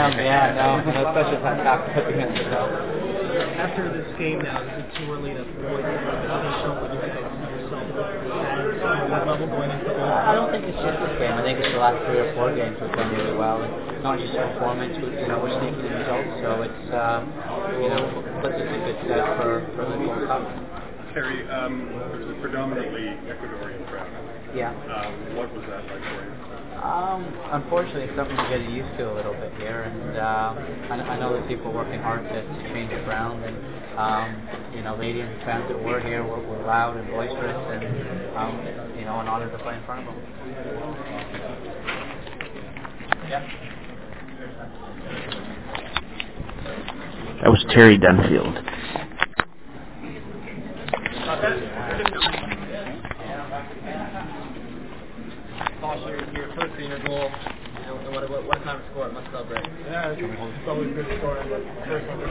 around. Yeah, no, especially if I'm not putting it yourself. After this game now, is it too early to voice show what you think of yourself at what level going into the game? I don't think it's just this game. I think it's the last 3 or 4 games we've done really well, and not just performance. We're sneaking in results, so it's puts us in good stead for the Gold Cup. Terry, it was a predominantly Ecuadorian crowd. Yeah. What was that like for you? Unfortunately, it's something we're getting used to a little bit here, and I know that people are working hard to change it around, and the Indian fans that were here were loud and boisterous, and an honor to play in front of them. Yeah. That was Terry Dunfield. Your first senior goal, what a time to score, must feel great. Yeah, it's always good scoring, but first one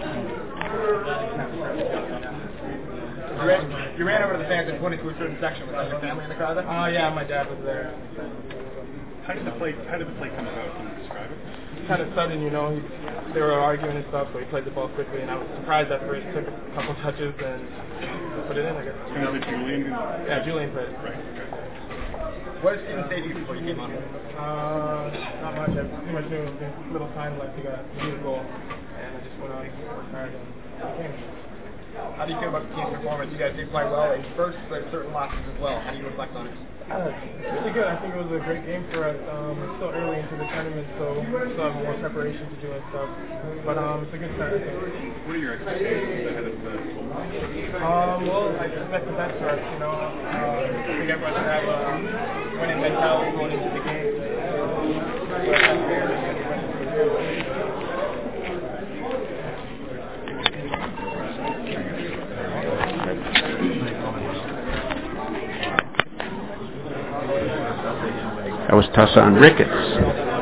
You ran over to the fans and pointed to a certain section. Was that your family in the crowd? Oh yeah, my dad was there. How did the play come about? Can you describe it? Kind of sudden, they were arguing and stuff, so he played the ball quickly, and I was surprised at first. Took a couple touches and put it in, I guess. And was it Julian? Yeah, Julian played. Right. What did Steven say to you before you came on? Not much. I pretty much knew there was little time left to get a goal, and I just went out and worked hard and came. How do you feel about the team's performance? You guys did quite well in first, but certain losses as well. How do you reflect on it? Really good. I think it was a great game for us. We're still early into the tournament, so we still have more preparation to do and stuff. But it's a good start, I think. What are your expectations ahead of the goal? Well, I expect the best for us, I think everyone should have a winning mentality going into the game. That was Tassan Ricketts.